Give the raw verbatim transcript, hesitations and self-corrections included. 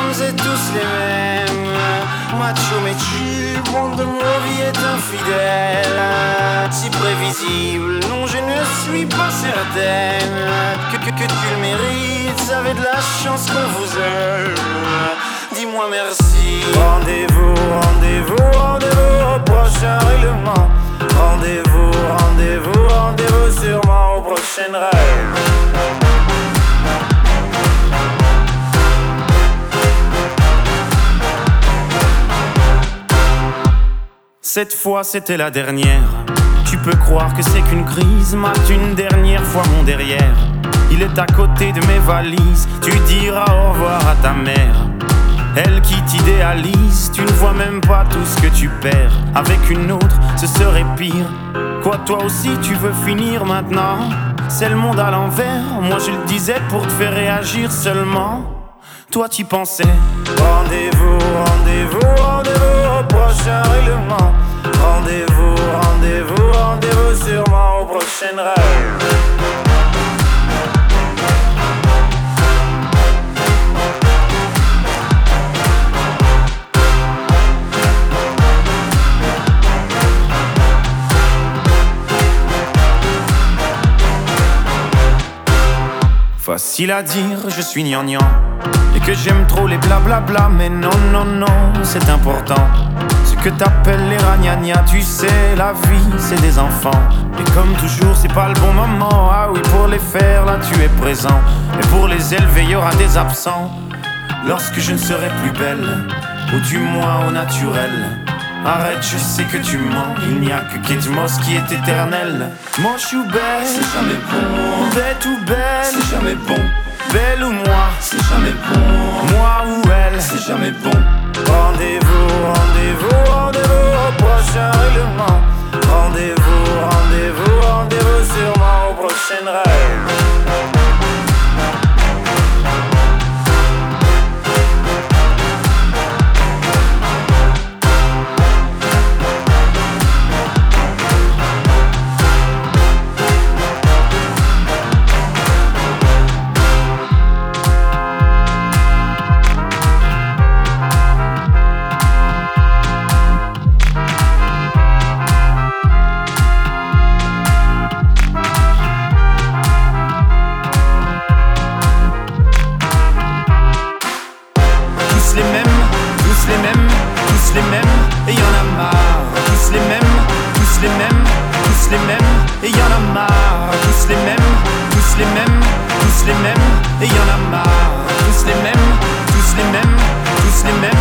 sommes tous les mêmes. Macho mais tu, monde de mon vie est infidèle. Si prévisible, non je ne suis pas certaine que, que, que tu le mérites, vous avez de la chance qu'on vous aime. Dis-moi merci. Rendez-vous, rendez-vous, rendez-vous au prochain règlement. Rendez-vous, rendez-vous, rendez-vous sûrement au prochain rêve. Cette fois c'était la dernière. Tu peux croire que c'est qu'une crise, mate une dernière fois mon derrière. Il est à côté de mes valises, tu diras au revoir à ta mère. Elle qui t'idéalise, tu ne vois même pas tout ce que tu perds. Avec une autre, ce serait pire. Quoi, toi aussi tu veux finir maintenant? C'est le monde à l'envers, moi je le disais pour te faire réagir seulement. Toi t'y pensais. Rendez-vous, rendez-vous, rendez-vous au prochain règlement. Rendez-vous, rendez-vous, rendez-vous sûrement au prochain rêve. Facile à dire, je suis gnangnan et que j'aime trop les blablabla, mais non, non, non, c'est important. Ce que t'appelles les ragnagnas, tu sais, la vie, c'est des enfants. Et comme toujours, c'est pas le bon moment. Ah oui, pour les faire, là, tu es présent. Et pour les élever, y aura des absents. Lorsque je ne serai plus belle, ou du moins au naturel. Arrête, je sais que tu mens. Il n'y a que Kate Moss qui est éternelle. Moche ou belle, c'est jamais bon. Bête ou belle, c'est jamais bon. Belle ou moi, c'est jamais bon. Moi ou elle, c'est jamais bon. Rendez-vous, rendez-vous, rendez-vous au prochain règlement. Rendez-vous, rendez-vous, rendez-vous sûrement au prochain rêve. Les mêmes, tous les mêmes, tous les mêmes, et y'en a marre. Tous les mêmes, tous les mêmes, tous les mêmes, et y'en a marre. Tous les mêmes, tous les mêmes, tous les mêmes, et y'en a marre. Tous les mêmes, tous les mêmes, tous les mêmes.